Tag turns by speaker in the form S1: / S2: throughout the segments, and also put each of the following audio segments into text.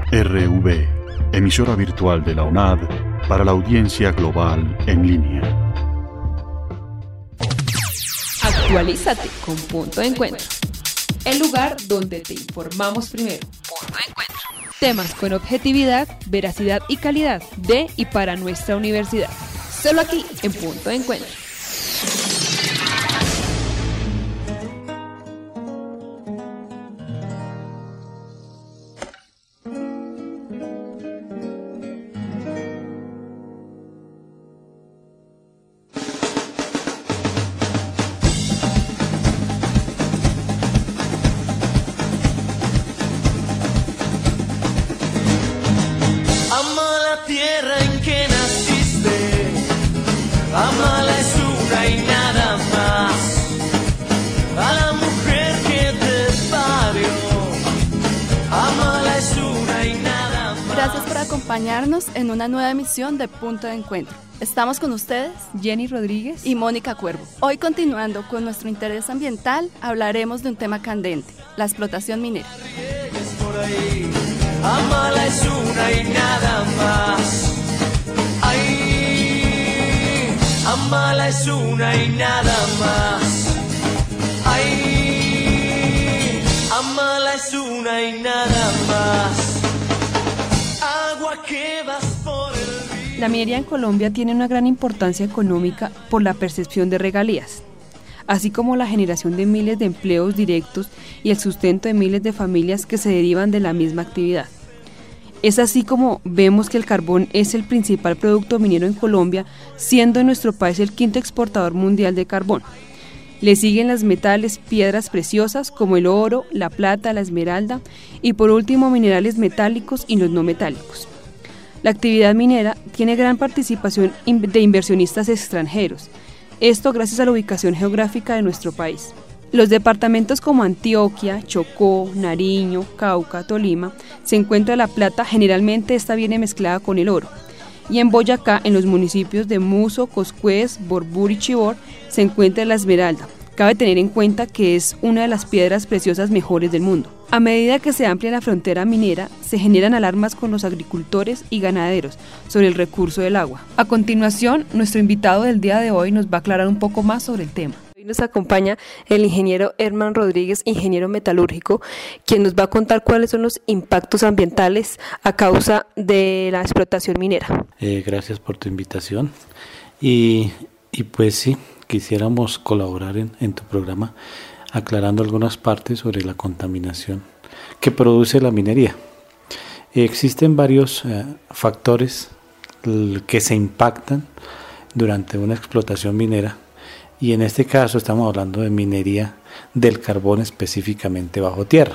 S1: RV, emisora virtual de la UNAD para la audiencia global en línea.
S2: Actualízate con Punto de Encuentro, el lugar donde te informamos primero. Punto de Encuentro. Temas con objetividad, veracidad y calidad de y para nuestra universidad. Solo aquí en Punto de Encuentro.
S3: Gracias por acompañarnos en una nueva emisión de Punto de Encuentro. Estamos con ustedes,
S2: Jenny Rodríguez
S3: y Mónica Cuervo. Hoy, continuando con nuestro interés ambiental, hablaremos de un tema candente, la explotación minera.
S4: Amala es una y nada más. Ay, amala es una y nada más. Ay, amala es una y nada más. Agua que vas por el río.
S2: La minería en Colombia tiene una gran importancia económica por la percepción de regalías, así como la generación de miles de empleos directos y el sustento de miles de familias que se derivan de la misma actividad. Es así como vemos que el carbón es el principal producto minero en Colombia, siendo nuestro país el quinto exportador mundial de carbón. Le siguen las metales, piedras preciosas como el oro, la plata, la esmeralda y por último minerales metálicos y los no metálicos. La actividad minera tiene gran participación de inversionistas extranjeros, esto gracias a la ubicación geográfica de nuestro país. Los departamentos como Antioquia, Chocó, Nariño, Cauca, Tolima, se encuentra la plata, generalmente esta viene mezclada con el oro. Y en Boyacá, en los municipios de Muso, Coscuez, Borbur y Chivor, se encuentra la esmeralda. Cabe tener en cuenta que es una de las piedras preciosas mejores del mundo. A medida que se amplia la frontera minera, se generan alarmas con los agricultores y ganaderos sobre el recurso del agua. A continuación, nuestro invitado del día de hoy nos va a aclarar un poco más sobre el tema. Hoy nos acompaña el ingeniero Herman Rodríguez, ingeniero metalúrgico, quien nos va a contar cuáles son los impactos ambientales a causa de la explotación minera.
S5: Gracias por tu invitación y pues sí, quisiéramos colaborar en tu programa aclarando algunas partes sobre la contaminación que produce la minería. Existen varios factores que se impactan durante una explotación minera y en este caso estamos hablando de minería del carbón específicamente bajo tierra,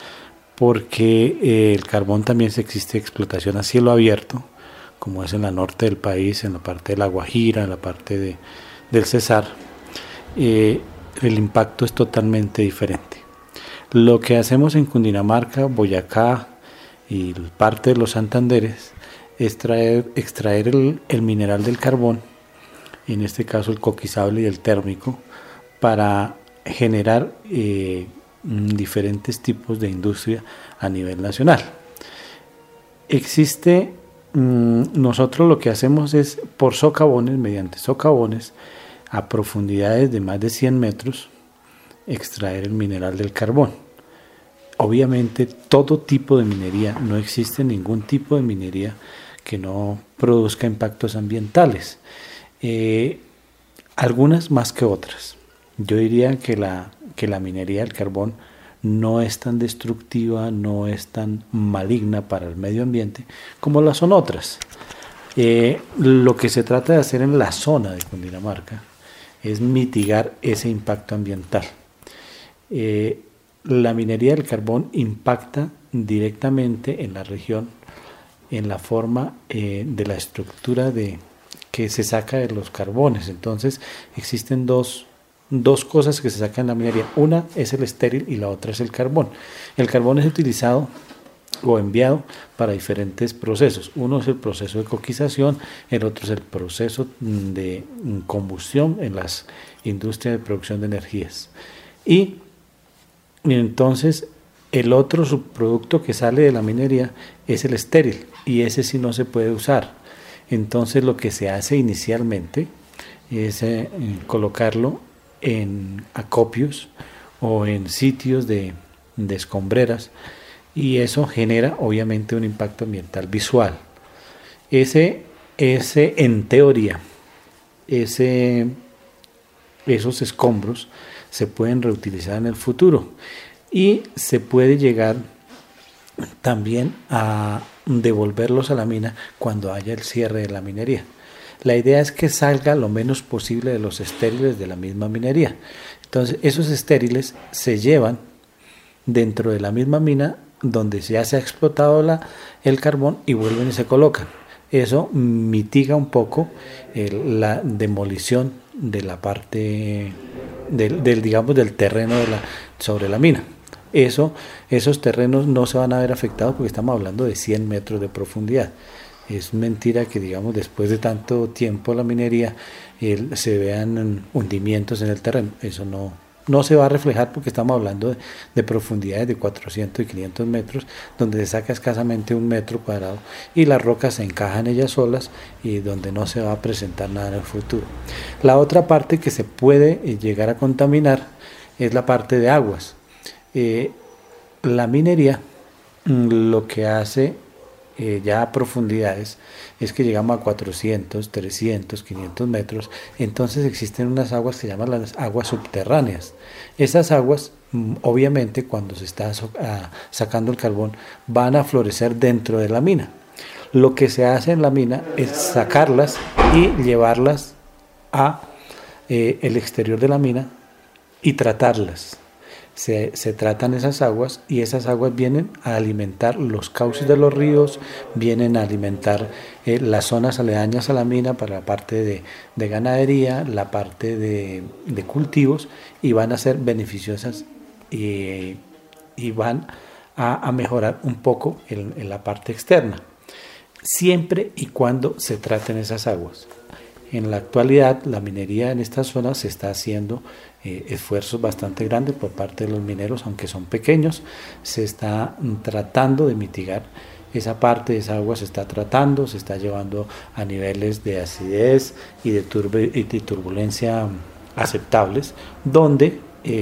S5: porque el carbón también existe explotación a cielo abierto, como es en la norte del país, en la parte de La Guajira, en la parte del Cesar. El impacto es totalmente diferente. Lo que hacemos en Cundinamarca, Boyacá y parte de los Santanderes es extraer el mineral del carbón, en este caso el coquizable y el térmico, para generar diferentes tipos de industria a nivel nacional. Nosotros lo que hacemos es por socavones, mediante socavones, a profundidades de más de 100 metros, extraer el mineral del carbón. Obviamente todo tipo de minería, no existe ningún tipo de minería que no produzca impactos ambientales, algunas más que otras. Yo diría que la minería del carbón no es tan destructiva, no es tan maligna para el medio ambiente como las son otras. Lo que se trata de hacer en la zona de Cundinamarca es mitigar ese impacto ambiental. La minería del carbón impacta directamente en la región, en la forma de la estructura que se saca de los carbones. Entonces existen dos cosas que se sacan en la minería. Una es el estéril y la otra es el carbón. El carbón es utilizado o enviado para diferentes procesos. Uno es el proceso de coquización, el otro es el proceso de combustión en las industrias de producción de energías. Y entonces El otro subproducto que sale de la minería es el estéril, y ese sí no se puede usar. Entonces lo que se hace inicialmente es colocarlo en acopios o en sitios de escombreras, y eso genera obviamente un impacto ambiental visual. Ese en teoría, esos escombros se pueden reutilizar en el futuro, y se puede llegar también a devolverlos a la mina cuando haya el cierre de la minería. La idea es que salga lo menos posible de los estériles de la misma minería. Entonces esos estériles se llevan dentro de la misma mina donde ya se ha explotado el carbón, y vuelven y se colocan. Eso mitiga un poco la demolición de la parte del terreno sobre la mina. Esos terrenos no se van a ver afectados porque estamos hablando de 100 metros de profundidad. Es mentira que, digamos, después de tanto tiempo la minería se vean hundimientos en el terreno. Eso no se va a reflejar porque estamos hablando de profundidades de 400 y 500 metros, donde se saca escasamente 1 metro cuadrado y las rocas se encajan ellas solas, y donde no se va a presentar nada en el futuro. La otra parte que se puede llegar a contaminar es la parte de aguas. La minería lo que hace ya a profundidades es que llegamos a 400, 300, 500 metros, entonces existen unas aguas que se llaman las aguas subterráneas. Esas aguas, obviamente, cuando se está sacando el carbón, van a florecer dentro de la mina. Lo que se hace en la mina es sacarlas y llevarlas a el exterior de la mina y tratarlas. Se tratan esas aguas, y esas aguas vienen a alimentar los cauces de los ríos, vienen a alimentar las zonas aledañas a la mina para la parte de ganadería, la parte de cultivos, y van a ser beneficiosas y van a mejorar un poco en la parte externa, siempre y cuando se traten esas aguas. En la actualidad, la minería en esta zona se está haciendo esfuerzos bastante grandes por parte de los mineros, aunque son pequeños. Se está tratando de mitigar esa parte de esa agua, se está llevando a niveles de acidez y de turbulencia aceptables, donde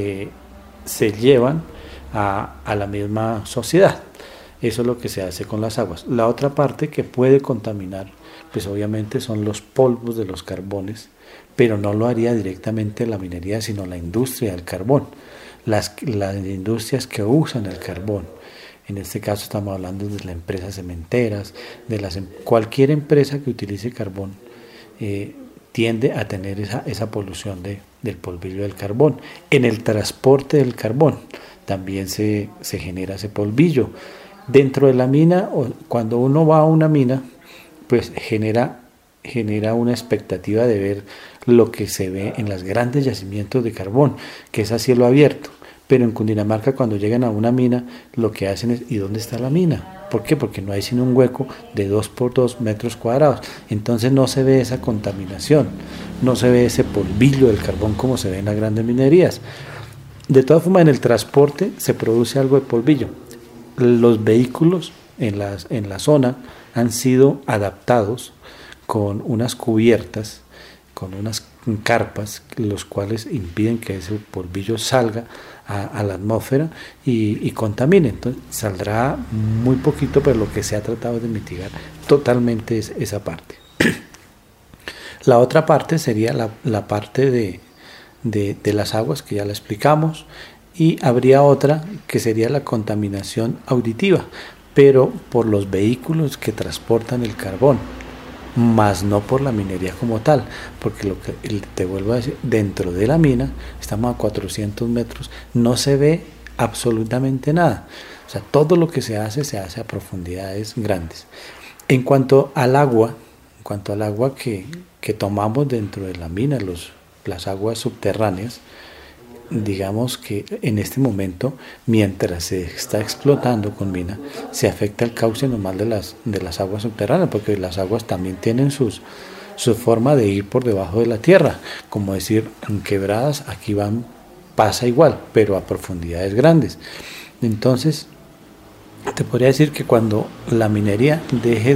S5: se llevan a la misma sociedad. Eso es lo que se hace con las aguas. La otra parte que puede contaminar, pues obviamente son los polvos de los carbones, pero no lo haría directamente la minería, sino la industria del carbón, las industrias que usan el carbón. En este caso estamos hablando de las empresas cementeras, cualquier empresa que utilice carbón tiende a tener esa polución del polvillo del carbón. En el transporte del carbón también se genera ese polvillo. Dentro de la mina, o cuando uno va a una mina, pues genera una expectativa de ver lo que se ve en los grandes yacimientos de carbón, que es a cielo abierto. Pero en Cundinamarca, cuando llegan a una mina, lo que hacen es: ¿y dónde está la mina? ¿Por qué? Porque no hay sino un hueco de 2 por 2 metros cuadrados. Entonces no se ve esa contaminación, no se ve ese polvillo del carbón como se ve en las grandes minerías. De todas formas, en el transporte se produce algo de polvillo. Los vehículos en la zona han sido adaptados con unas cubiertas, con unas carpas, los cuales impiden que ese polvillo salga a la atmósfera y contamine. Entonces saldrá muy poquito, pero lo que se ha tratado de mitigar totalmente es esa parte. La otra parte sería la parte de las aguas, que ya la explicamos, y habría otra que sería la contaminación auditiva, pero por los vehículos que transportan el carbón, más no por la minería como tal, porque lo que te vuelvo a decir, dentro de la mina, estamos a 400 metros, no se ve absolutamente nada. O sea, todo lo que se hace a profundidades grandes. En cuanto al agua que tomamos dentro de la mina, las aguas subterráneas, digamos que en este momento, mientras se está explotando con mina, se afecta el cauce normal de las aguas subterráneas, porque las aguas también tienen su forma de ir por debajo de la tierra, como decir, en quebradas, aquí pasa igual, pero a profundidades grandes. Entonces, te podría decir que cuando la minería deje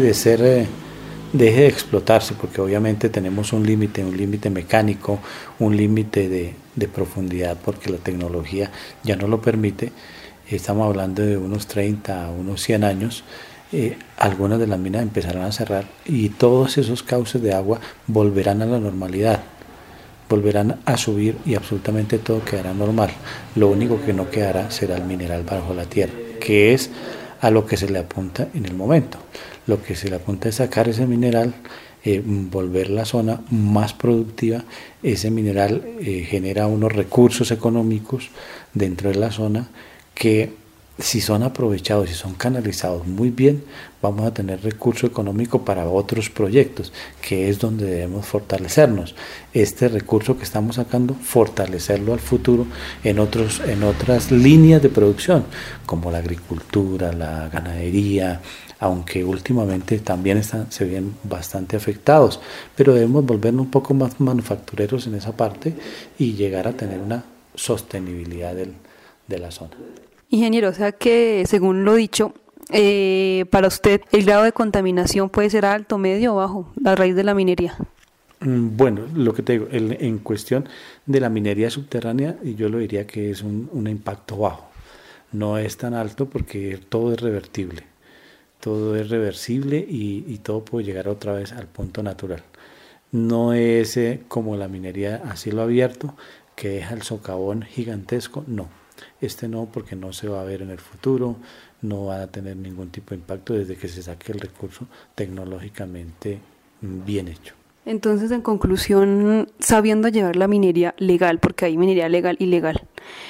S5: de explotarse, porque obviamente tenemos un límite mecánico, un límite de profundidad, porque la tecnología ya no lo permite, estamos hablando de unos 30 a unos 100 años, algunas de las minas empezarán a cerrar y todos esos cauces de agua volverán a la normalidad, volverán a subir y absolutamente todo quedará normal. Lo único que no quedará será el mineral bajo la tierra, que es a lo que se le apunta en el momento. Lo que se le apunta es sacar ese mineral, volver la zona más productiva. Ese mineral genera unos recursos económicos dentro de la zona que, si son aprovechados y son canalizados muy bien, vamos a tener recurso económico para otros proyectos, que es donde debemos fortalecernos. Este recurso que estamos sacando, fortalecerlo al futuro en otras líneas de producción, como la agricultura, la ganadería, aunque últimamente también se ven bastante afectados, pero debemos volvernos un poco más manufactureros en esa parte y llegar a tener una sostenibilidad de la zona.
S2: Ingeniero, o sea que, según lo dicho, para usted el grado de contaminación puede ser alto, medio o bajo a raíz de la minería.
S5: Bueno, lo que te digo, en cuestión de la minería subterránea, yo lo diría que es un impacto bajo. No es tan alto porque todo es revertible. Todo es reversible y todo puede llegar otra vez al punto natural. No es como la minería a cielo abierto, que deja el socavón gigantesco, no. No, porque no se va a ver en el futuro, no va a tener ningún tipo de impacto desde que se saque el recurso tecnológicamente bien hecho.
S2: Entonces, en conclusión, sabiendo llevar la minería legal, porque hay minería legal y ilegal,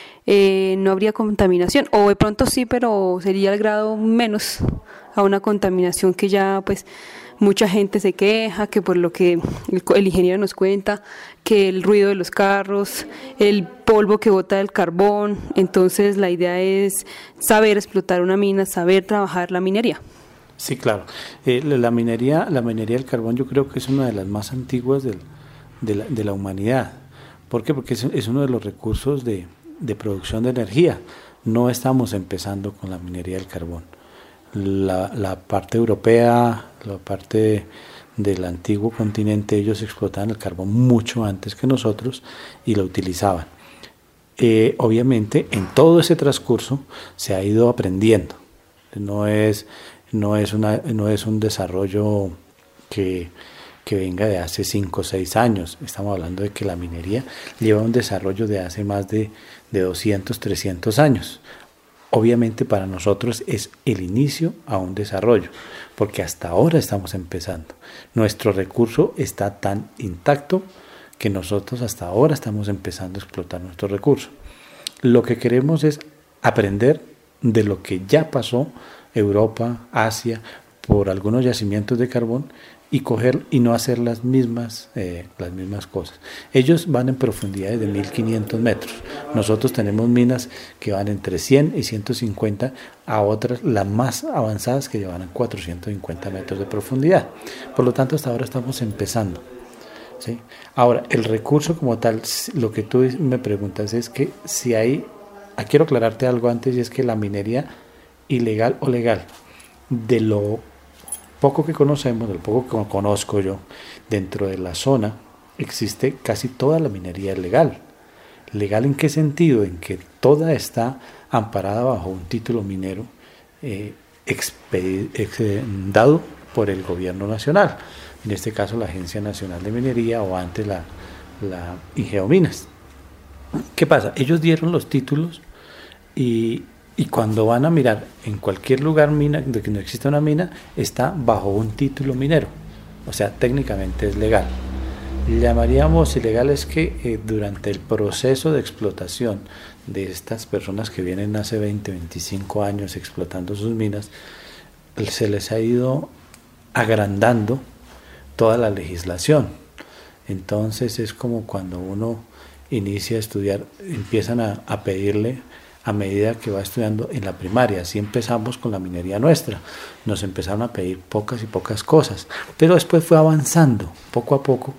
S2: no habría contaminación, o de pronto sí, pero sería el grado menos a una contaminación que ya pues mucha gente se queja, que por lo que el ingeniero nos cuenta, que el ruido de los carros, el polvo que bota el carbón. Entonces la idea es saber explotar una mina, saber trabajar la minería.
S5: Sí, claro. La minería del carbón yo creo que es una de las más antiguas de la humanidad. ¿Por qué? Porque es uno de los recursos de producción de energía. No estamos empezando con la minería del carbón. La parte europea, la parte del antiguo continente, ellos explotaban el carbón mucho antes que nosotros y lo utilizaban. Obviamente en todo ese transcurso se ha ido aprendiendo. No es un desarrollo que venga de hace 5 o 6 años. Estamos hablando de que la minería lleva un desarrollo de hace más de 200, 300 años. Obviamente para nosotros es el inicio a un desarrollo, porque hasta ahora estamos empezando. Nuestro recurso está tan intacto que nosotros hasta ahora estamos empezando a explotar nuestro recurso. Lo que queremos es aprender de lo que ya pasó Europa, Asia, por algunos yacimientos de carbón y coger y no hacer las mismas cosas. Ellos van en profundidades de 1500 metros. Nosotros tenemos minas que van entre 100 y 150, a otras, las más avanzadas, que llevan a 450 metros de profundidad. Por lo tanto, hasta ahora estamos empezando, ¿sí? Ahora, el recurso como tal, lo que tú me preguntas es que si hay, quiero aclararte algo antes, y es que la minería ilegal o legal, de lo poco que conocemos, del poco que conozco yo, dentro de la zona existe casi toda la minería legal. ¿Legal en qué sentido? En que toda está amparada bajo un título minero dado por el gobierno nacional, en este caso la Agencia Nacional de Minería o antes la Ingeominas. ¿Qué pasa? Ellos dieron los títulos y cuando van a mirar en cualquier lugar mina, de que no exista una mina, está bajo un título minero, o sea, técnicamente es legal. Llamaríamos ilegal es que durante el proceso de explotación de estas personas que vienen hace 20, 25 años explotando sus minas, se les ha ido agrandando toda la legislación. Entonces es como cuando uno inicia a estudiar, empiezan a pedirle a medida que va estudiando en la primaria. Así empezamos con la minería nuestra, nos empezaron a pedir pocas y pocas cosas, pero después fue avanzando poco a poco.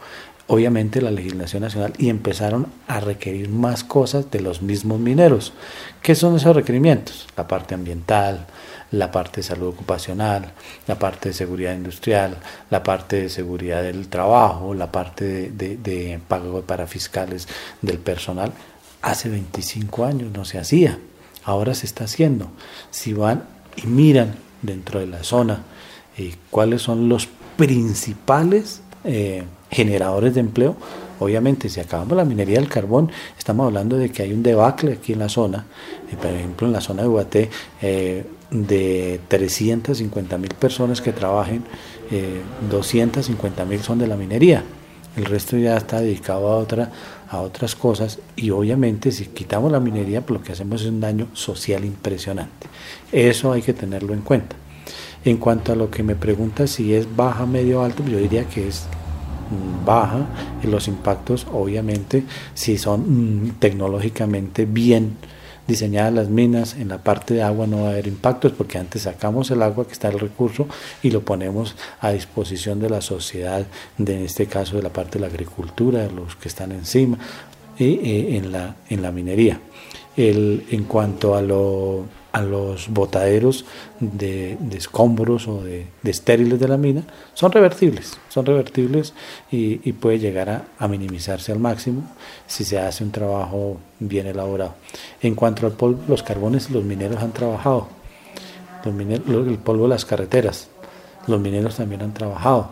S5: obviamente la legislación nacional y empezaron a requerir más cosas de los mismos mineros. ¿Qué son esos requerimientos? La parte ambiental, la parte de salud ocupacional, la parte de seguridad industrial, la parte de seguridad del trabajo, la parte de pago para fiscales del personal. Hace 25 años no se hacía, ahora se está haciendo. Si van y miran dentro de la zona cuáles son los principales generadores de empleo, obviamente si acabamos la minería del carbón, estamos hablando de que hay un debacle aquí en la zona, por ejemplo en la zona de Ubaté, de 350.000 personas que trabajen, 250.000 son de la minería, el resto ya está dedicado a otras cosas, y obviamente si quitamos la minería, pues lo que hacemos es un daño social impresionante. Eso hay que tenerlo en cuenta. En cuanto a lo que me pregunta si es baja, medio, alto, yo diría que es baja. Los impactos obviamente si son tecnológicamente bien diseñadas las minas, en la parte de agua no va a haber impactos, porque antes sacamos el agua, que está el recurso, y lo ponemos a disposición de la sociedad, en este caso de la parte de la agricultura, de los que están encima, en la minería. En cuanto a los botaderos de escombros o de estériles de la mina, son revertibles y puede llegar a minimizarse al máximo si se hace un trabajo bien elaborado. En cuanto al polvo, los carbones, los mineros han trabajado, el polvo de las carreteras, los mineros también han trabajado,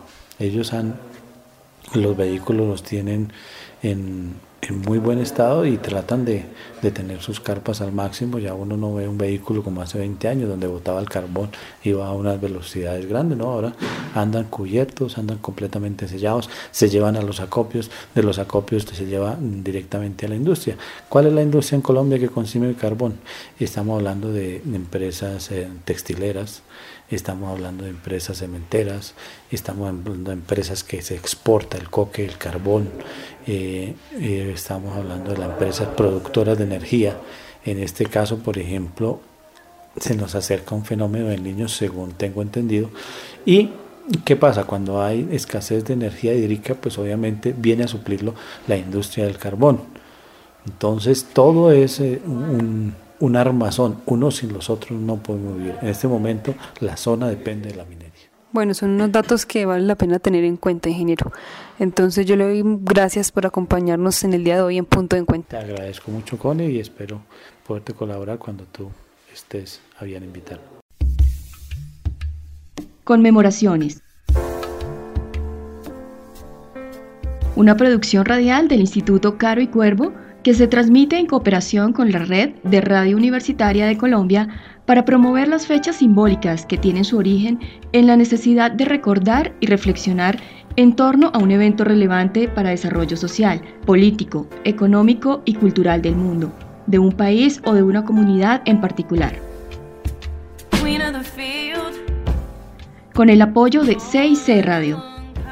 S5: los vehículos los tienen en muy buen estado y tratan de tener sus carpas al máximo. Ya uno no ve un vehículo como hace 20 años donde botaba el carbón, iba a unas velocidades grandes, ¿no? Ahora andan cubiertos, andan completamente sellados, se llevan a los acopios, de los acopios se lleva directamente a la industria. ¿Cuál es la industria en Colombia que consume el carbón? Estamos hablando de empresas textileras, estamos hablando de empresas cementeras, estamos hablando de empresas que se exporta el coque, el carbón, estamos hablando de las empresas productoras de energía. En este caso, por ejemplo, se nos acerca un fenómeno del Niño, según tengo entendido. ¿Y qué pasa? Cuando hay escasez de energía hídrica, pues obviamente viene a suplirlo la industria del carbón. Entonces todo es un armazón, unos sin los otros no podemos vivir. En este momento la zona depende de la minería.
S2: Bueno, son unos datos que vale la pena tener en cuenta, ingeniero. Entonces yo le doy gracias por acompañarnos en el día de hoy en Punto de Encuentro.
S5: Te agradezco mucho, Connie, y espero poderte colaborar cuando tú estés a bien invitarme.
S6: Conmemoraciones. Una producción radial del Instituto Caro y Cuervo que se transmite en cooperación con la Red de Radio Universitaria de Colombia para promover las fechas simbólicas que tienen su origen en la necesidad de recordar y reflexionar en torno a un evento relevante para desarrollo social, político, económico y cultural del mundo, de un país o de una comunidad en particular. Con el apoyo de CIC Radio.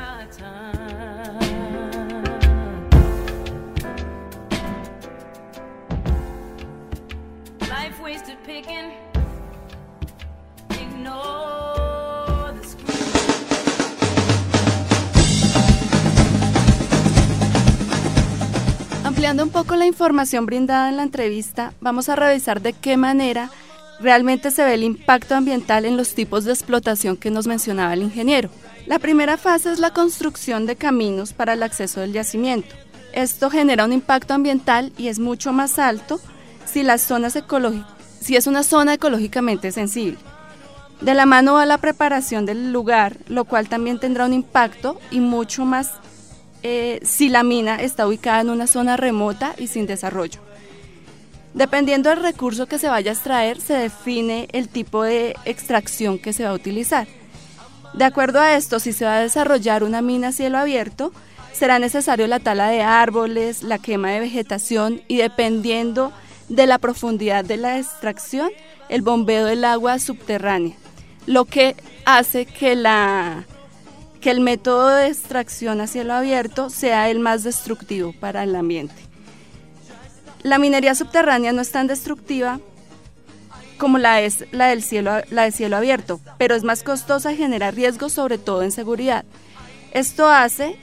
S3: Ampliando un poco la información brindada en la entrevista, vamos a revisar de qué manera realmente se ve el impacto ambiental en los tipos de explotación que nos mencionaba el ingeniero. La primera fase es la construcción de caminos para el acceso del yacimiento. Esto genera un impacto ambiental y es mucho más alto si es una zona ecológicamente sensible. De la mano va la preparación del lugar, lo cual también tendrá un impacto y mucho más si la mina está ubicada en una zona remota y sin desarrollo. Dependiendo del recurso que se vaya a extraer, se define el tipo de extracción que se va a utilizar. De acuerdo a esto, si se va a desarrollar una mina a cielo abierto, será necesario la tala de árboles, la quema de vegetación y, dependiendo de la profundidad de la extracción, el bombeo del agua subterránea, lo que hace que el método de extracción a cielo abierto sea el más destructivo para el ambiente. La minería subterránea no es tan destructiva como la de cielo abierto, pero es más costosa y genera riesgos, sobre todo en seguridad. Esto hace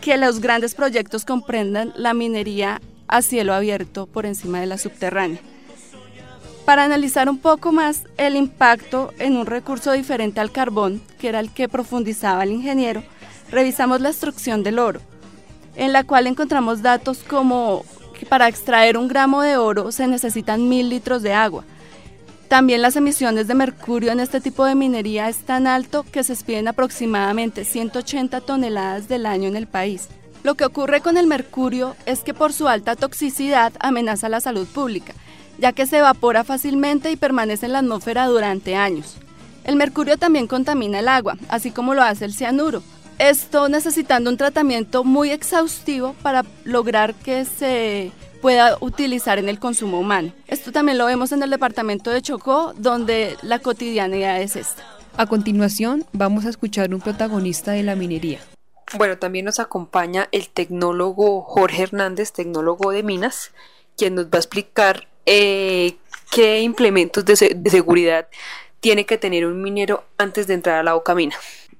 S3: que los grandes proyectos comprendan la minería a cielo abierto por encima de la subterránea. Para analizar un poco más el impacto en un recurso diferente al carbón, que era el que profundizaba el ingeniero, revisamos la extracción del oro, en la cual encontramos datos como que para extraer 1 gramo de oro se necesitan 1000 litros de agua. También las emisiones de mercurio en este tipo de minería es tan alto que se expiden aproximadamente 180 toneladas del año en el país. Lo que ocurre con el mercurio es que por su alta toxicidad amenaza la salud pública, ya que se evapora fácilmente y permanece en la atmósfera durante años. El mercurio también contamina el agua, así como lo hace el cianuro. Esto necesitando un tratamiento muy exhaustivo para lograr que se pueda utilizar en el consumo humano. Esto también lo vemos en el departamento de Chocó, donde la cotidianidad es esta.
S2: A continuación, vamos a escuchar un protagonista de la minería.
S7: Bueno, también nos acompaña el tecnólogo Jorge Hernández, tecnólogo de minas, quien nos va a explicar qué implementos de seguridad tiene que tener un minero antes de entrar a la bocamina.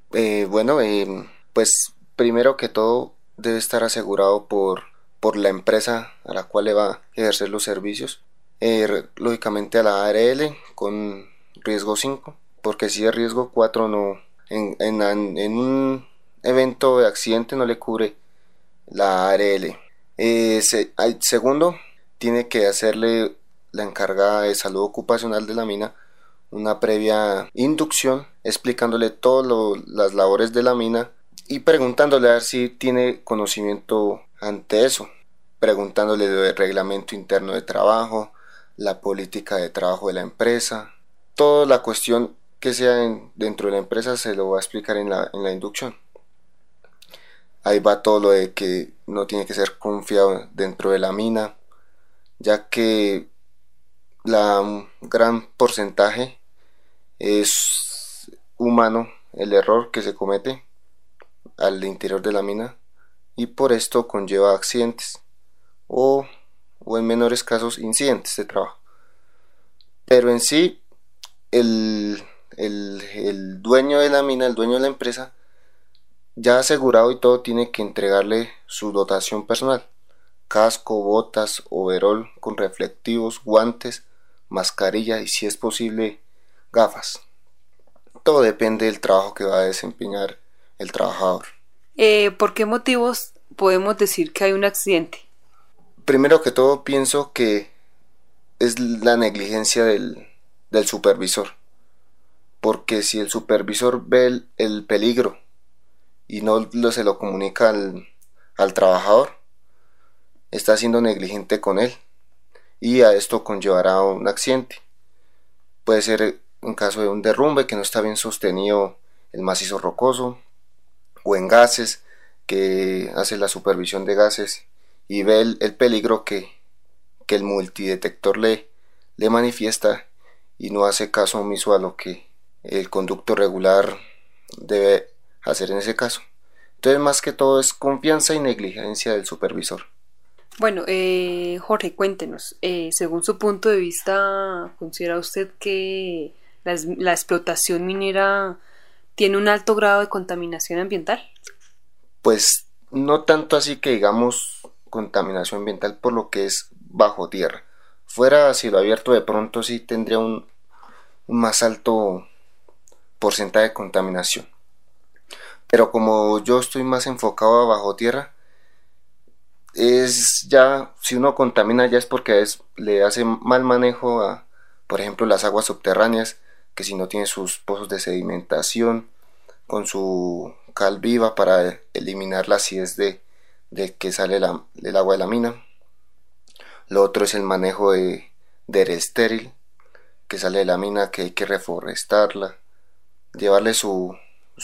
S8: Pues primero que todo debe estar asegurado por la empresa a la cual le va a ejercer los servicios, lógicamente a la ARL con riesgo 5, porque si es riesgo 4 no, en un evento de accidente no le cubre la ARL. Segundo, tiene que hacerle la encargada de salud ocupacional de la mina una previa inducción explicándole todas las labores de la mina y preguntándole a ver si tiene conocimiento ante eso, preguntándole del reglamento interno de trabajo, la política de trabajo de la empresa, toda la cuestión que sea dentro de la empresa se lo va a explicar en la inducción. Ahí va todo lo de que no tiene que ser confiado dentro de la mina, ya que la gran porcentaje es humano el error que se comete al interior de la mina y por esto conlleva accidentes o en menores casos incidentes de trabajo. Pero en sí el dueño de la mina, el dueño de la empresa, ya asegurado y todo, tiene que entregarle su dotación personal: casco, botas, overol con reflectivos, guantes, mascarilla y si es posible gafas. Todo depende del trabajo que va a desempeñar el trabajador.
S7: ¿Por qué motivos podemos decir que hay un accidente?
S8: Primero que todo pienso que es la negligencia del supervisor, porque si el supervisor ve el peligro y no se lo comunica al trabajador, está siendo negligente con él y a esto conllevará un accidente. Puede ser en caso de un derrumbe que no está bien sostenido el macizo rocoso, o en gases que hace la supervisión de gases y ve el peligro que el multidetector le manifiesta y no hace caso omiso a lo que el conducto regular debe hacer en ese caso. Entonces, más que todo es confianza y negligencia del supervisor.
S7: Bueno, Jorge, cuéntenos, según su punto de vista, ¿considera usted que la explotación minera tiene un alto grado de contaminación ambiental?
S8: Pues no tanto así que digamos contaminación ambiental por lo que es bajo tierra. Fuera a cielo abierto de pronto sí tendría un más alto porcentaje de contaminación. Pero como yo estoy más enfocado a bajo tierra, es ya, si uno contamina ya es porque le hace mal manejo a, por ejemplo, las aguas subterráneas, que si no tiene sus pozos de sedimentación, con su cal viva para eliminar la acidez de que sale el agua de la mina. Lo otro es el manejo de estéril que sale de la mina, que hay que reforestarla, llevarle su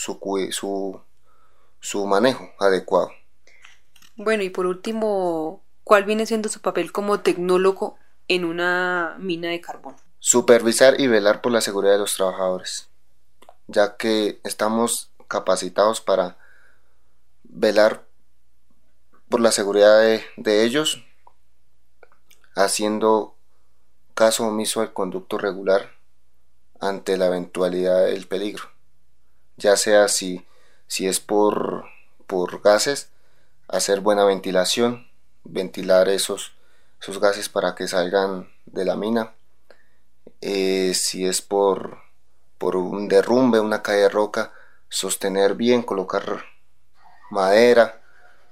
S8: manejo adecuado.
S7: Bueno, y por último, ¿cuál viene siendo su papel como tecnólogo en una mina de carbón?
S8: Supervisar y velar por la seguridad de los trabajadores, ya que estamos capacitados para velar por la seguridad de ellos, haciendo caso omiso al conducto regular ante la eventualidad del peligro, ya sea si es por gases, hacer buena ventilación, ventilar esos gases para que salgan de la mina. Si es por un derrumbe, una caída de roca, sostener bien, colocar madera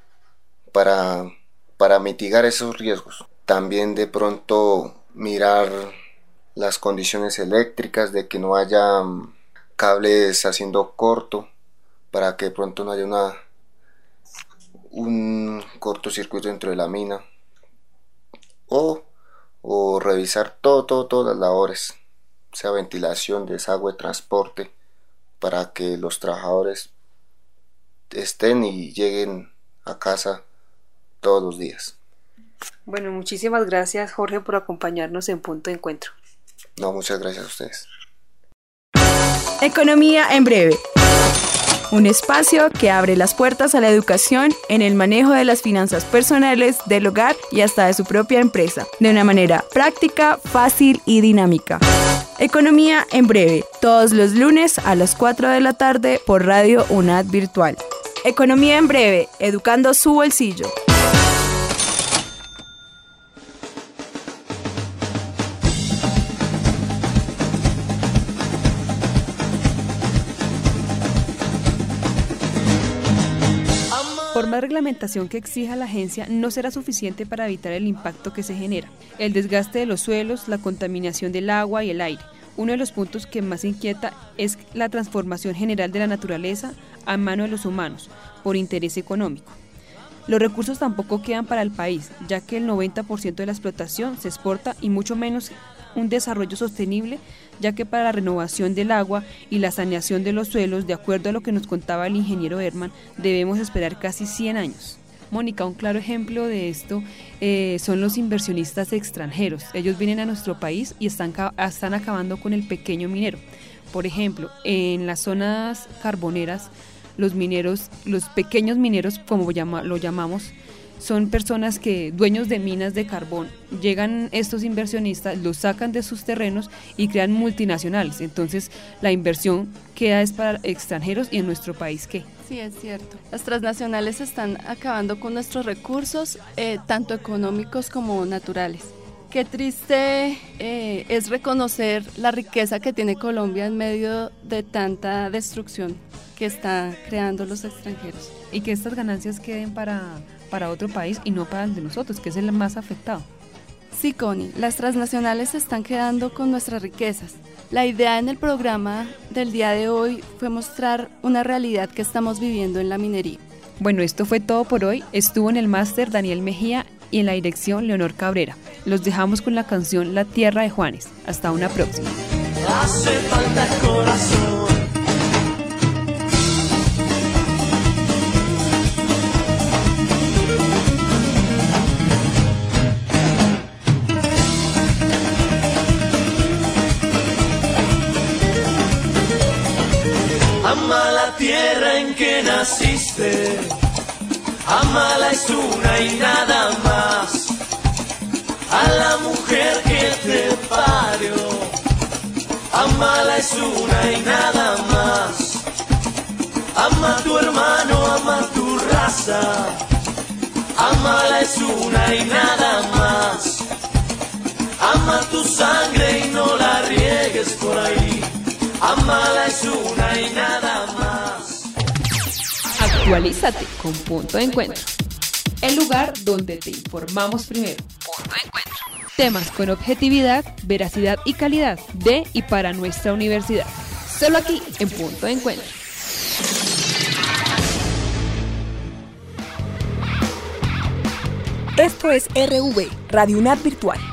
S8: para mitigar esos riesgos. También de pronto mirar las condiciones eléctricas, de que no haya cables haciendo corto, para que de pronto no haya un cortocircuito dentro de la mina, o revisar todas las labores, sea ventilación, desagüe, transporte, para que los trabajadores estén y lleguen a casa todos los días.
S7: Bueno, muchísimas gracias, Jorge, por acompañarnos en Punto de Encuentro.
S8: No, muchas gracias a ustedes.
S9: Economía en breve. Un espacio que abre las puertas a la educación en el manejo de las finanzas personales, del hogar y hasta de su propia empresa, de una manera práctica, fácil y dinámica. Economía en breve, todos los lunes a las 4 de la tarde por Radio UNAD Virtual. Economía en breve, educando su bolsillo.
S2: Por más reglamentación que exija la agencia, no será suficiente para evitar el impacto que se genera. El desgaste de los suelos, la contaminación del agua y el aire. Uno de los puntos que más inquieta es la transformación general de la naturaleza a mano de los humanos, por interés económico. Los recursos tampoco quedan para el país, ya que el 90% de la explotación se exporta y mucho menos un desarrollo sostenible, ya que para la renovación del agua y la saneación de los suelos, de acuerdo a lo que nos contaba el ingeniero Herman, debemos esperar casi 100 años. Mónica, un claro ejemplo de esto son los inversionistas extranjeros. Ellos vienen a nuestro país y están acabando con el pequeño minero. Por ejemplo, en las zonas carboneras, los pequeños mineros, como lo llamamos, son personas dueños de minas de carbón. Llegan estos inversionistas, los sacan de sus terrenos y crean multinacionales. Entonces, la inversión queda es para extranjeros, y en nuestro país, ¿qué?
S3: Sí, es cierto. Las transnacionales están acabando con nuestros recursos, tanto económicos como naturales. Qué triste es reconocer la riqueza que tiene Colombia en medio de tanta destrucción que están creando los extranjeros.
S2: Y que estas ganancias queden para otro país y no para el de nosotros, que es el más afectado.
S3: Sí, Connie, las transnacionales se están quedando con nuestras riquezas. La idea en el programa del día de hoy fue mostrar una realidad que estamos viviendo en la minería.
S2: Bueno, esto fue todo por hoy. Estuvo en el máster Daniel Mejía y en la dirección Leonor Cabrera. Los dejamos con la canción La Tierra de Juanes. Hasta una próxima.
S4: Hace falta corazón. Ama la tierra en que naciste, amala, es una y nada más. A la mujer que te parió, amala, es una y nada más. Ama a tu hermano, ama tu raza, amala, es una y nada más. Ama tu sangre y no la riegues por ahí, amala, es una y nada más.
S2: Actualízate con Punto de Encuentro, el lugar donde te informamos primero. Punto de Encuentro. Temas con objetividad, veracidad y calidad de y para nuestra universidad. Solo aquí en Punto de Encuentro.
S9: Esto es RV, Radio UNAD Virtual.